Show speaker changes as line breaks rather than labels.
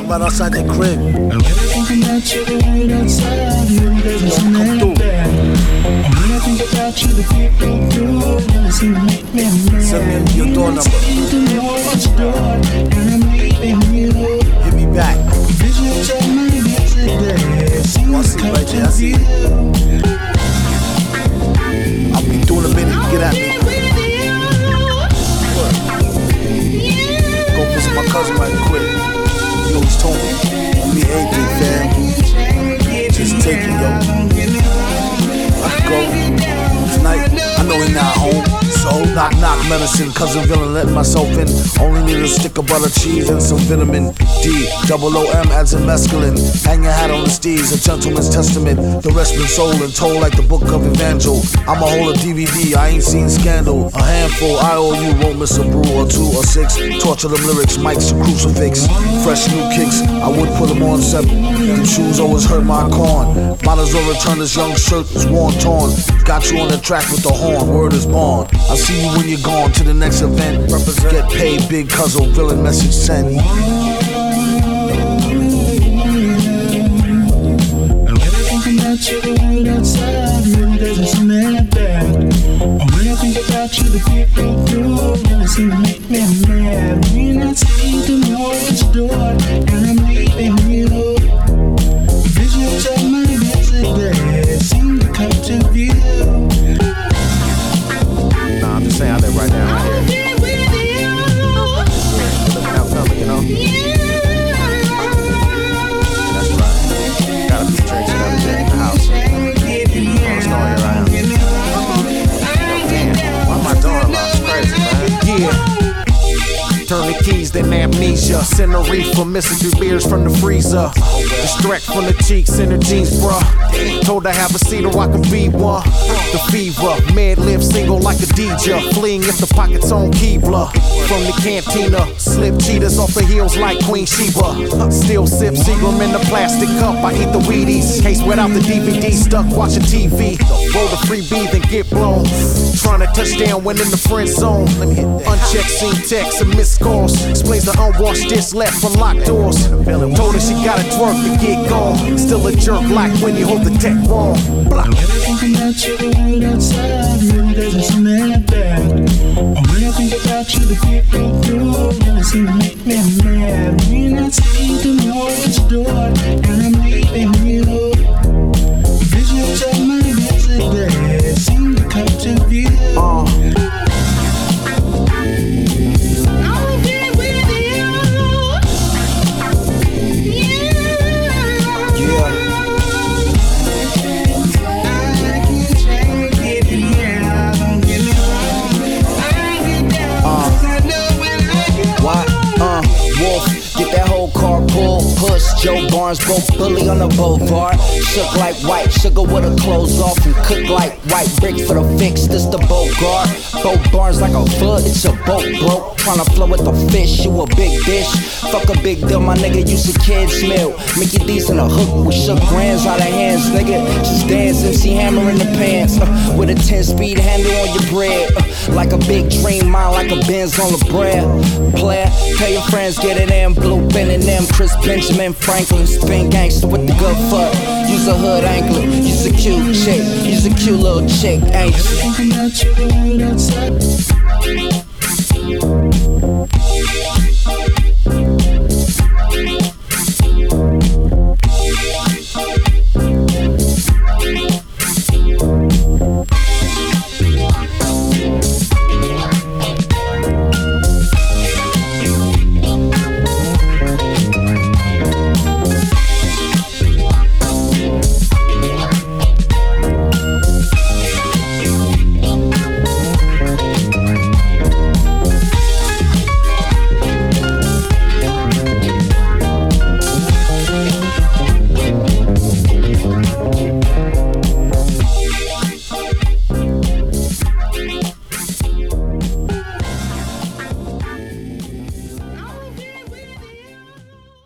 right outside their crib.
I'm really thinking about you right outside. You doesn't seem
come
that bad. And when I think about you, the people do never seem to make me mad.
Send me your door number.
And I'm leaving you.
Hit me back.
Visions of my yesterday seem
I
to
see
come
right there, I
to
see.
view.
I'll be doing a minute. Get at me. Go visit my cousin right quick. He always told me, you need anything, fam. Just take it, yo. I can go. Tonight, I know he not home. So, knock, knock, medicine. Cousin villain, let myself in. Only need a stick of butter, cheese, and some vitamin D. Double O-M adds in mescaline. Hang your hat on the steez, a gentleman's testament. The rest been sold and told like the book of Evangel. I'm a whole DVD, I ain't seen scandal. A handful, I owe you, won't miss a brew or two or six. Torture them lyrics, mics to crucifix. Fresh new kicks, I would put them on separate. Them shoes always hurt my corn. Might as well return this young shirt that's worn torn. Got you on the track with the horn, word is born. I see you when you're gone to the next event. Represent. Get paid, big cousin, villain message sent.
I'm really thinking about you right outside. Really doesn't seem that bad. And when I think about you, the people do never seem to make me mad. When I see the morning's door, and I'm leaving you. Visions of my yesterday seem to come to view.
Nah, I'm just saying I live right down right here. Looking out coming, you know? That's right. Got a few drinks and everything in the house. What's going here I am? Yo, damn. Why my door locked? Crazy, man.
Yeah. Turn the keys, then amnesia. Send a reefer, missing 3 beers from the freezer. Distract from the cheeks in her jeans, bruh. Told her have a seat or I can be one. The fever, mad-lib single like a DJ. Fleeing if the pocket's on Keebler. From the cantina, slip cheetahs off the heels like Queen Sheba. Still sip Seagram in the plastic cup. I eat the Wheaties. Case without the DVD, stuck watching TV. Roll the freebie, then get blown. Trying to touch down when in the friend zone. Unchecked scene text and missed calls. Explains the unwashed dish left for locked doors. Told her she gotta twerk to get gone. Still a jerk like when you hold the tech wrong. Blah.
I'm really thinking about you right outside. Really doesn't seem that bad. And when I think about you, the people do never seem to make me mad. When I see the morning's door, and I'm leaving you. Visions of my yesterday seem to come to view.
Get that whole car pull, push. Joe Barnes, both bully on the boulevard. Shook like white sugar with her clothes off and cook like white bricks for the fix. This the Bogart. Both Barnes like a foot, it's a boat broke. Tryna flow with the fish, you a big dish. Fuck a big deal, my nigga, use a kid's meal. Mickey D's in a hook, we shook grands out of hands, nigga. Just dance, MC Hammer in the pants. With a 10-speed handle on your bread. Like a big dream, mine like a Benz on the bread. Player, tell your friends, get it in. Blue Ben and them, Chris Benjamin Franklin. Spin gangster with the good foot. Use a hood anklet, use a cute chick. Use a cute little chick, ain't you?
Thinking about you right outside.